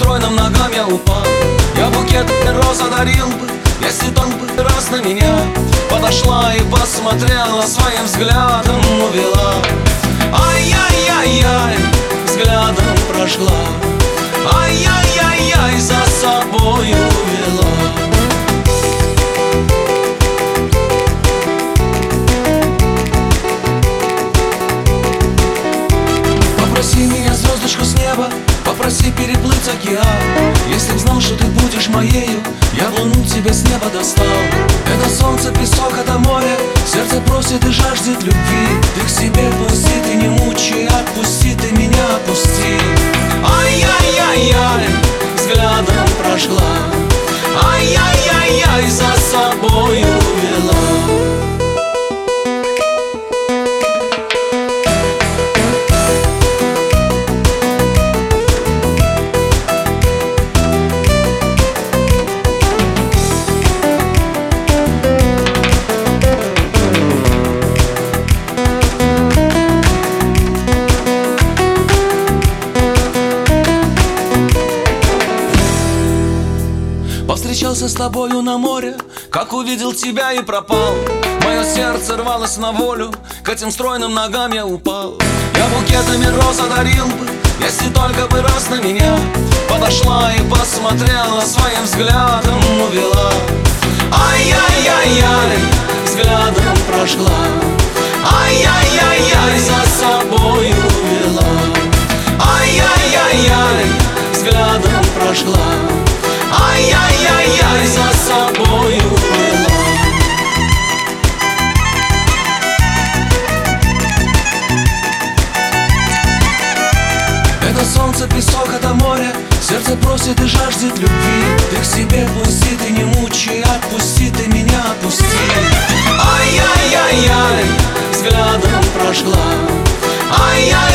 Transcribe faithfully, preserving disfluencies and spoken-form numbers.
стройным ногам я упал. Я букет роз одарил бы, если тон бы раз на меня подошла и посмотрела, своим взглядом увела. Ай-яй-яй-яй, взглядом прошла. Ай-яй-яй-яй, за собою увела. Попроси меня звездочку с неба, попроси переплыть океан. Если б знал, что ты будешь моею, я б луну тебе с неба достал. Это солнце, песок, это море, сердце просит и жаждет любви. Ты к себе пусти, ты не мучай, отпусти, ты меня отпусти. Ай-яй-яй-яй, взглядом прошла. Ай-яй-яй-яй, за собою увела. Повстречался с тобою на море, как увидел тебя и пропал. Мое сердце рвалось на волю, к этим стройным ногам я упал. Я букетами роз одарил бы, если только бы раз на меня подошла и посмотрела, своим взглядом увела. Ай-яй-яй-яй, взглядом прошла. Ай-яй-яй-яй, за собою увела. Ай-яй-яй-яй, взглядом прошла. Ай-яй-яй-яй, за собою увела. Это солнце, песок, это море, сердце просит и жаждет любви. Ты к себе пусти, ты не мучай, отпусти, ты меня отпусти. Ай-яй-яй-яй, взглядом прошла. Ай-яй-яй.